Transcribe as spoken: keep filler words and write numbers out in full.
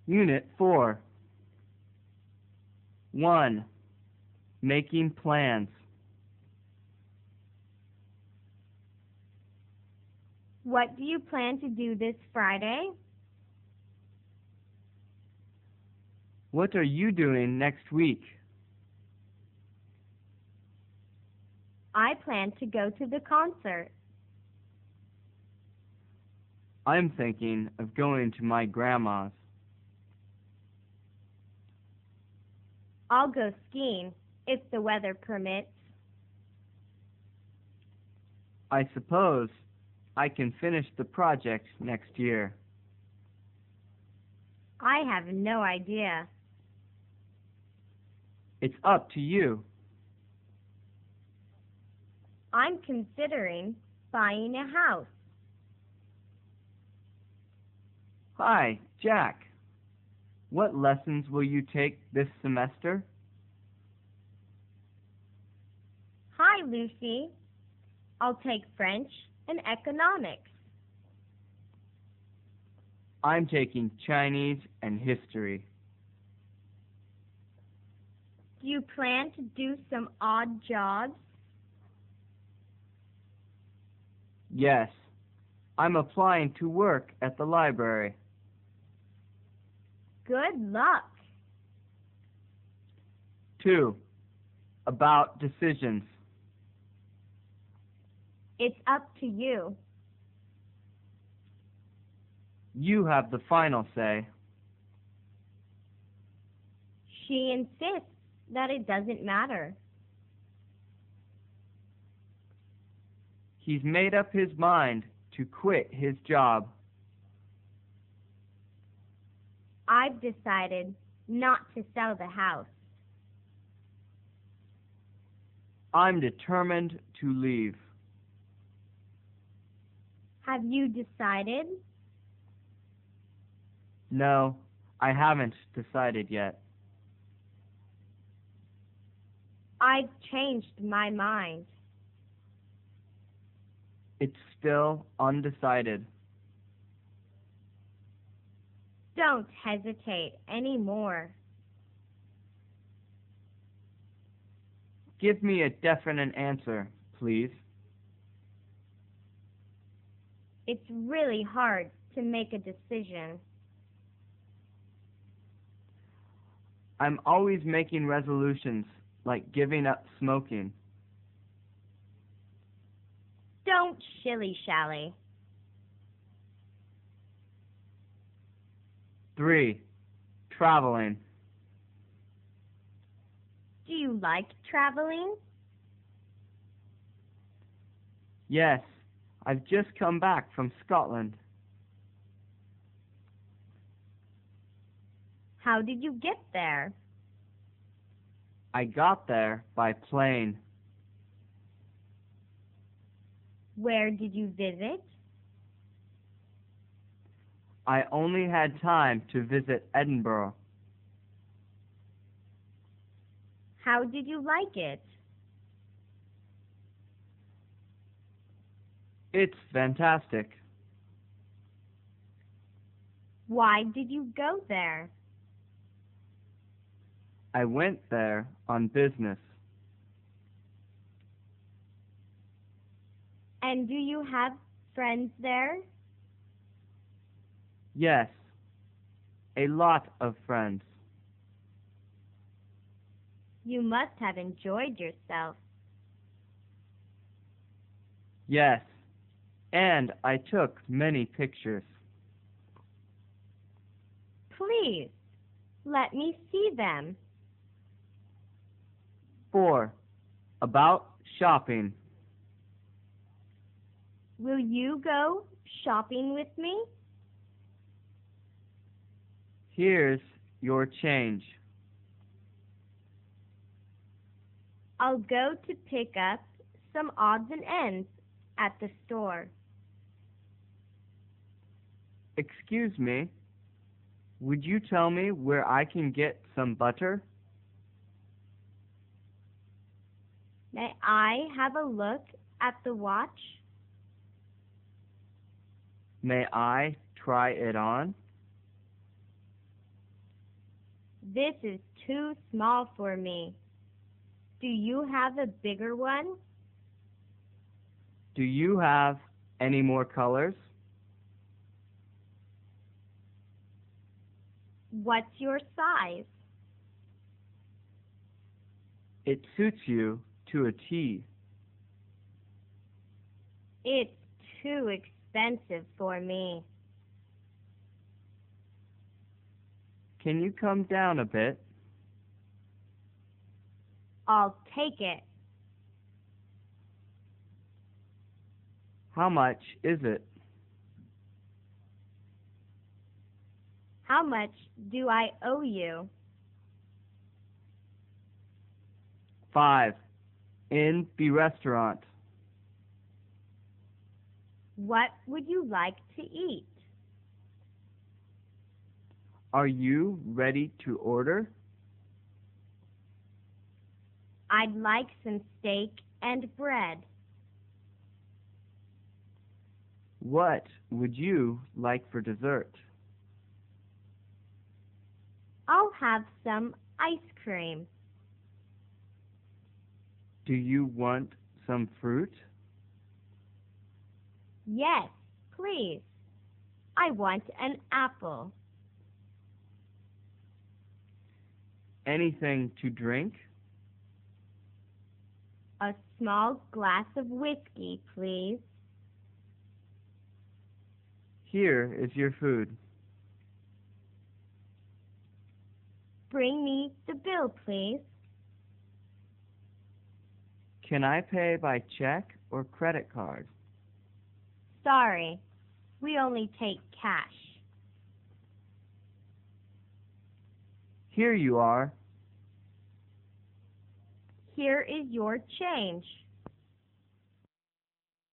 Unit four. one. Making plans. What do you plan to do this Friday? What are you doing next week? I plan to go to the concert. I'm thinking of going to my grandma's. I'll go skiing if the weather permits. I suppose I can finish the project next year. I have no idea. It's up to you. I'm considering buying a house. Hi, Jack. What lessons will you take this semester? Hi, Lucy. I'll take French and economics. I'm taking Chinese and history. Do you plan to do some odd jobs? Yes, I'm applying to work at the library. Good luck. two. About decisions. It's up to you. You have the final say. She insists that it doesn't matter. He's made up his mind to quit his job. I've decided not to sell the house. I'm determined to leave. Have you decided? No, I haven't decided yet. I've changed my mind. It's still undecided. Don't hesitate anymore. Give me a definite answer, please. It's really hard to make a decision. I'm always making resolutions, like giving up smoking. Don't shilly-shally. three. Traveling. Do you like traveling? Yes, I've just come back from Scotland. How did you get there? I got there by plane. Where did you visit? I only had time to visit Edinburgh. How did you like it? It's fantastic. Why did you go there? I went there on business. And do you have friends there? Yes, a lot of friends. You must have enjoyed yourself. Yes, and I took many pictures. Please, let me see them. four. About shopping. Will you go shopping with me? Here's your change. I'll go to pick up some odds and ends at the store. Excuse me, would you tell me where I can get some butter? May I have a look at the watch? May I try it on? This is too small for me. Do you have a bigger one? Do you have any more colors? What's your size? It suits you to a T. It's too expensive for me. Can you come down a bit? I'll take it. How much is it? How much do I owe you? Five. In the restaurant. What would you like to eat? Are you ready to order? I'd like some steak and bread. What would you like for dessert? I'll have some ice cream. Do you want some fruit? Yes, please. I want an apple. Anything to drink? A small glass of whiskey, please. Here is your food. Bring me the bill, please. Can I pay by check or credit card? Sorry, we only take cash. Here you are. Here is your change.